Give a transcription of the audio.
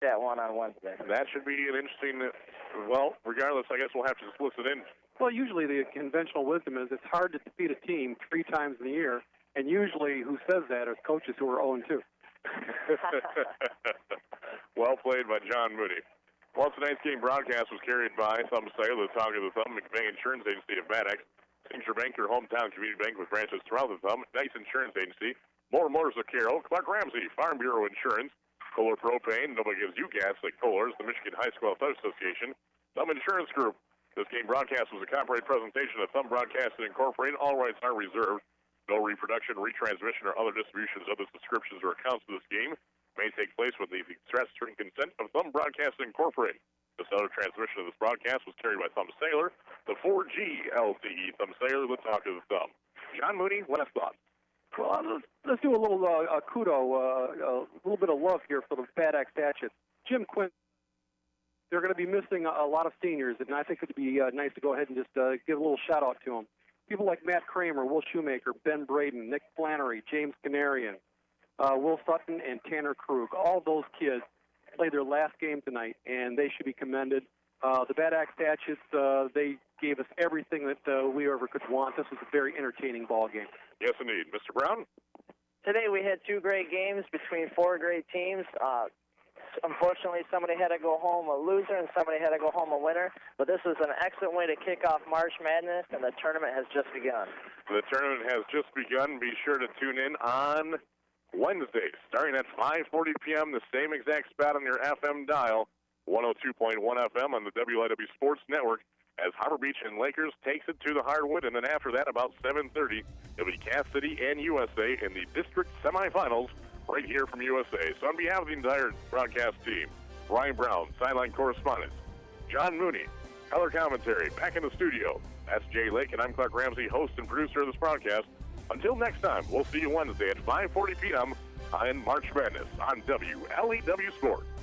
that one on Wednesday. That should be an interesting, well, regardless, I guess we'll have to just listen in. Well, usually the conventional wisdom is it's hard to defeat a team 3 times in a year, and usually who says that are coaches who are 0-2. Well played by John Moody. Well, tonight's game broadcast was carried by Thumb Sailor, the Talk of the Thumb, McVeigh Insurance Agency of Bad Axe, Signature Bank, your hometown community bank with branches throughout the Thumb, Nice Insurance Agency, Moore Motors of Carroll, Clark Ramsey, Farm Bureau Insurance, Kohler Propane, nobody gives you gas like Kohler's, the Michigan High School Athletic Association, Thumb Insurance Group. This game broadcast was a copyright presentation of Thumb Broadcasting Incorporated. All rights are reserved. No reproduction, retransmission, or other distributions of the subscriptions or accounts for this game may take place with the express written consent of Thumb Broadcasting Incorporated. This other transmission of this broadcast was carried by Thumb Sailor, the 4G LTE Thumb Sailor, the Talk of the Thumb. John Moody, last thought. Well, let's do a little a little bit of love here for the Bad Axe Hatchets. Jim Quinn, they're going to be missing a lot of seniors, and I think it would be nice to go ahead and just give a little shout-out to them. People like Matt Kramer, Will Shoemaker, Ben Braden, Nick Flannery, James Canarian, Will Sutton, and Tanner Krug. All those kids played their last game tonight, and they should be commended. The Bad Axe Hatchets, they gave us everything that we ever could want. This was a very entertaining ball game. Yes, indeed. Mr. Brown? Today we had 2 great games between 4 great teams. Unfortunately, somebody had to go home a loser and somebody had to go home a winner. But this is an excellent way to kick off March Madness, and the tournament has just begun. The tournament has just begun. Be sure to tune in on Wednesday, starting at 5:40 p.m., the same exact spot on your FM dial, 102.1 FM on the WIW Sports Network, as Harbor Beach and Lakers takes it to the hardwood. And then after that, about 7:30, it'll be Cass City and USA in the district semifinals right here from USA. So on behalf of the entire broadcast team, Ryan Brown, sideline correspondent, John Mooney, color commentary, back in the studio. That's Jay Lake, and I'm Clark Ramsey, host and producer of this broadcast. Until next time, we'll see you Wednesday at 5:40 p.m. on March Madness on WLEW Sports.